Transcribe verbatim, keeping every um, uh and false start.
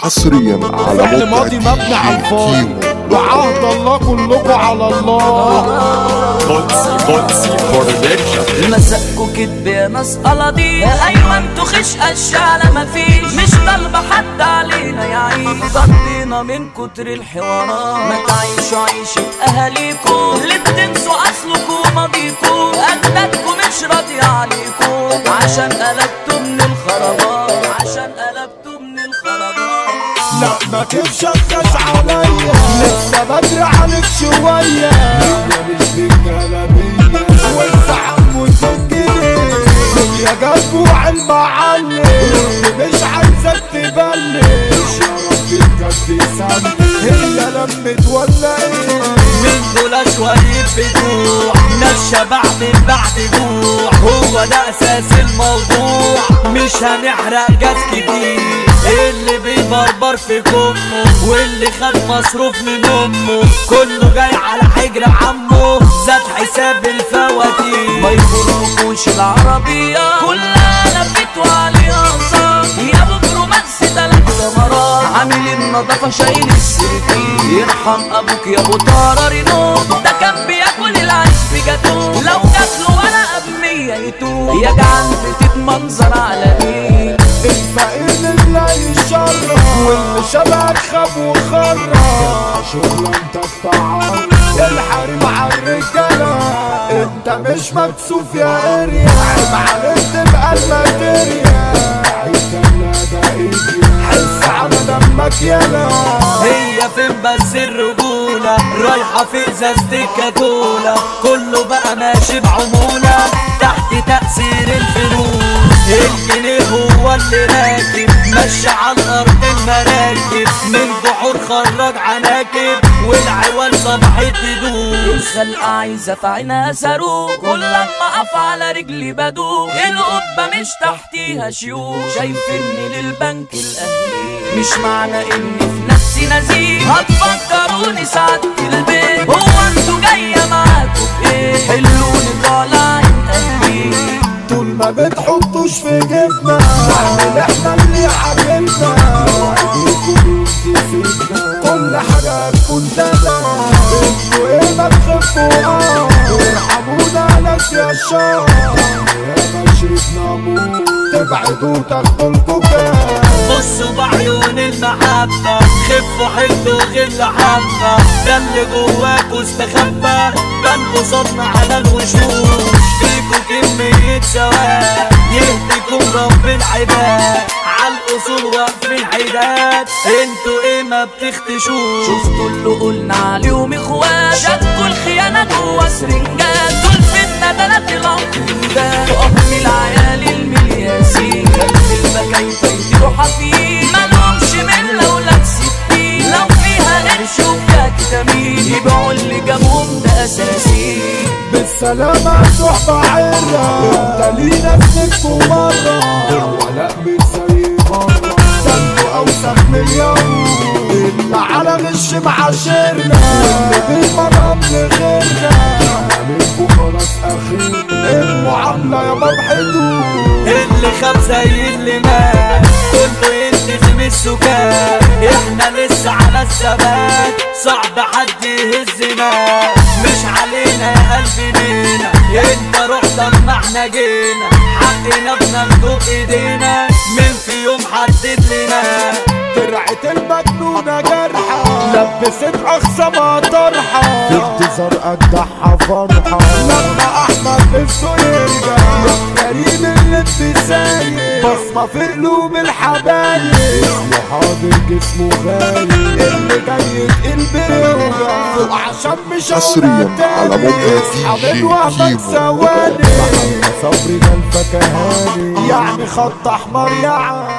حصريا على فعل ماضي مبني على الفاضي وعهد الله كلكم على الله. قدسي قدسي برودكشن. مسكوا كدب يا ناس قلاضي، ايوه انتوا خش اشعة مفيش، مش طالبة حد علينا يعيش، ضدينا من كتر الحوارات، ما تعيشوا عيشة اهاليكوا اللي بتنسوا اصلكوا وماضيكوا، اجدادكوا مش راضية عليكوا عشان قلبتوا من الخرابات، عشان قلبتوا من الخرابات. لا ما تفشخش عليا لسه بدري عليك شوية، احنا مش بالجلابية والزعم والفنجيل يا جدوع المعلم مش عايزك تبلش، يا رب بجد سامي هي لمت ولا ايه؟ من دول شوية بجوع ناس شبع من بعد جوع، هو ده اساس الموضوع، مش هنحرق جاز كتير، اللي بيبربر في كمه واللي خد مصروف من امه، كله جاي على حجر عمه زاد حساب الفواتير، ما يخرجوش العربية كلها لفت وعليها صار، يا ابو برومانس تلات ثمرات، عامل النظافة شايل السرير، يرحم ابوك يا ابو طارة رينو، ده كان بياكل العيش بجاتو، لو جاتله ورقة بمية يتوب، يا جعان بتتمنظر على مين؟ الفقير لله يشرف واللي شبهك خاب وخرف، شغلة انت الطعام الحريم عالرجالة، انت مش مكسوف يا اريا، عيب عليك تبقى الماتيريا، عيب ده ايدي حس على دمك يالا، هي فين بس الرجولة رايحة في ازازة الكاكولا، كله بقى ماشي بعمولة تحت تأثير الفلوس، الجنيه هو اللي راكب مشي على الارض المراكب، من بحور خرج عناكب والعوال صبحت تدوب، الخلق عايزة في عينها صاروخ، كل لما اقف على رجلي بدوخ، القبة مش تحتيها شيوخ، شايفني للبنك الاهلي، مش معنى اني في نفسي نزيه هتفكروني سعادة البيت، هو انتوا جاية معاكوا بايه؟ حلوني طالعين اهلي، طول ما بتحطوش في جبنا نعمل احنا اللي عجبنا، وعديكوا بيفيدنا كل حاجة هتكون تمام، انتوا ايه ما تخفوا اه وارحمونا ناس يا شام، يا ما شربنا موت تبعدوا تاخدوا الكوكا، بصوا بعيون المحبة خفوا حلوا غل حبة، ده اللي جواكوا استخبى بان قصادنا على الوشوش، فيكوا كمية سواد يهديكم رب العباد، عالأصول واقفين حداد، انتوا ايه ما بتختشوش، شفتوا اللي قلنا عليهم اخوات، شكوا الخيانة جوا سرنجات، دول في الندلات العقودات، تقف العيال الملياسين البكاية يطيروا حفيد، مالهمش من لولاد ستين، لو فيها قرش وفيها كتامين يبيعوا اللي جابهم ده اساسي، بالسلامة صحبة عرة انت لينا سنكوا مرة، ولا مش زي مرة سنكوا اوسخ مليون، اللي على غش معاشرنا واللي بالمرام لغيرنا، منكوا خلاص اخير المعاملة يا بحدود، اللي خاب زي اللي مات كله يلتزم السكات، احنا لسه على الثبات صعب حد يهزنا، مش علينا يا قلبي لينا، انت رحت اما احنا جينا، حقنا بناخده بايدينا، من في يوم حدد لنا، فرعة المجنونة جرحة لبست أقصى ما طرحة، في انتظار أجدعها فرحة، لما أحمد نفسه يرجع يا كريم اللي بسايق، بصمة في قلوب الحبايب، اسمه حاضر جسمه غايب، اللي جاي يتقل بيوجع فوق عشان مش حصريا على موقع اصحاب الوهمة ثواني، صبري ده الفكهاني يعني خط أحمر يا عم.